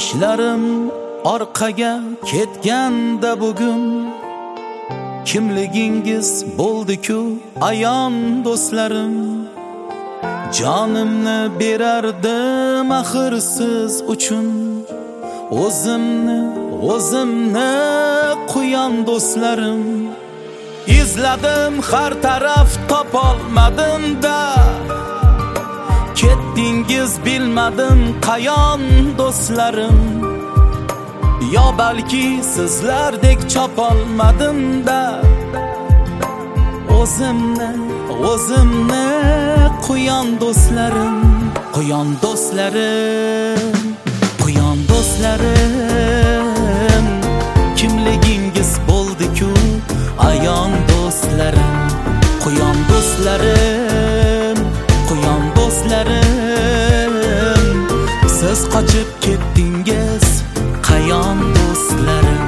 ishlarim orqaga ketganda bugun kimligingiz bo'ldi-ku ayon do'stlarim. Jonimni berardim axir siz uchun, o'zimni quyon do'stlarim. Izladim har taraf topolmadim-da, ketdingiz bilmadim qayon do'stlarim. Yo balki sizlardek chopolmadim-da, o'zimni quyon do'stlarim. Quyon do'stlarim, quyon do'stlarim, kimligingiz bo'ldi-ku ayon do'stlarim. Quyon do'stlarim, quyon do'stlarim, siz qochib ketdingiz qayon do'stlarim.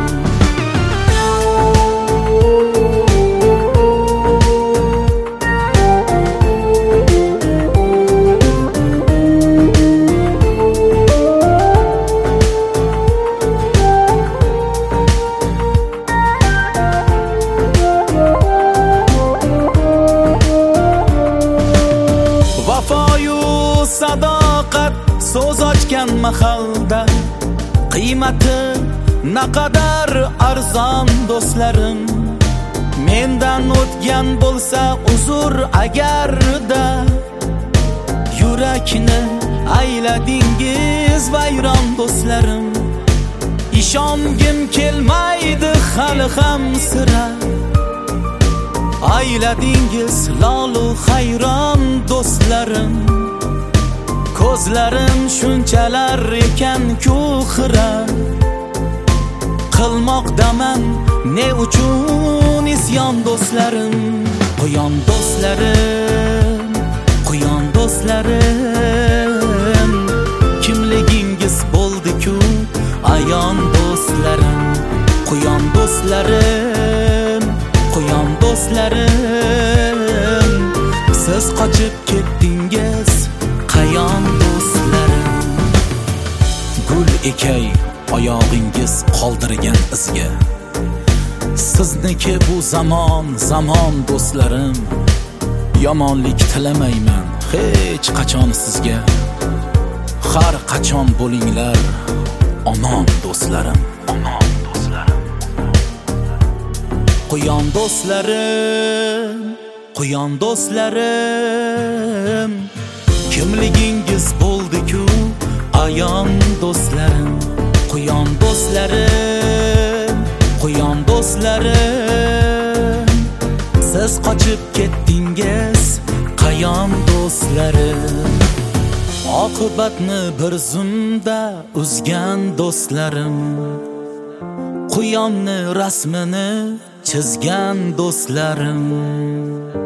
Vafoyu sadoqat so'z ochgan mahalda qiymati naqadar arzon do'stlarim. Mendan o'tgan bo'lsa uzr agarda, yurakni ayladingiz vayron do'stlarim. Ishongim kelmaydi hali ham sira, ayladingiz lolu hayron do'stlarim. Ko'zlarim shunchalar ekan-ku xira, qilmoqdaman ne uchun isyon do'stlarim. Quyon do'stlarim, quyon do'stlarim, kimligingiz bo'ldi-ku ayon do'stlarim. Quyon do'stlarim, quyon do'stlarim, siz qochib ketdingiz qayon do'stlarim. Gul ekay oyog'ingiz qoldirgan izga, sizniki bu zamon do'stlarim. Yomonlik tilamayman hech qachon sizga, har qachon bo'linglar omon do'stlarim, omon do'stlarim. Quyon do'stlarim, quyon do'stlarim, kimligingiz bo'ldi-ku ayon do'stlarim. Quyon do'stlarim, quyon do'stlarim, siz qochib ketdingiz qayon do'stlarim. Oqibatni bir zumda uzgan do'stlarim, quyonni rasmini chizgan do'stlarim.